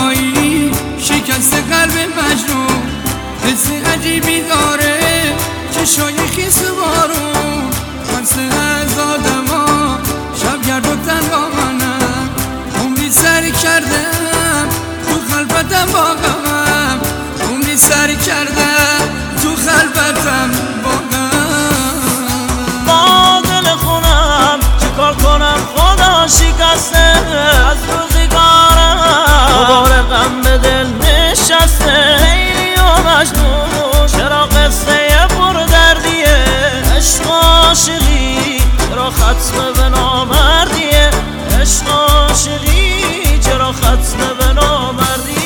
تنهایی شکست قلب مجنون، حس عجیبی داره چشای خیس بارون. خمسه از آدما شبگرد و تنها منم، عمری سر کردم تو خلوتم با غمم، عمری سر کردم تو خلوتم با غمم. با دل خونم چیکار کنم خدا شکسته از روزگارم، دوباره غم به دل نشسته. لیلی و مجنون چرا قصه پردردیه، عشق و عاشقی چرا ختم به نامردیه، عشق و عاشقی چرا ختم به نامردی.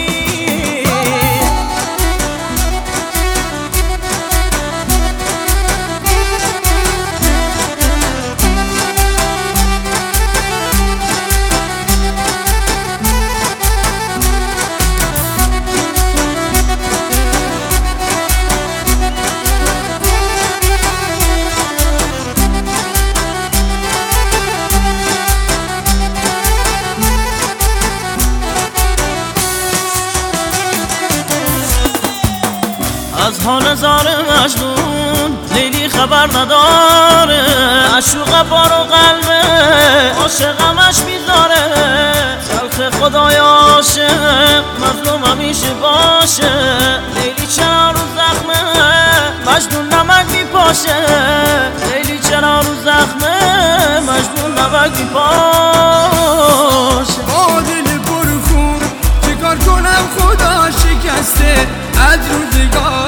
از حال زار مجنون لیلی خبر نداره، عشوق بارو قلبه عاشقمش میذاره. تلخ خدای عاشق مظلوم همیشه باشه، لیلی چرا رو زخمه مجنون نمک میپاشه، لیلی چرا رو زخمه مجنون نمک میپاشه. با دل پرخون چیکار کنم خدا شکسته از روزگار،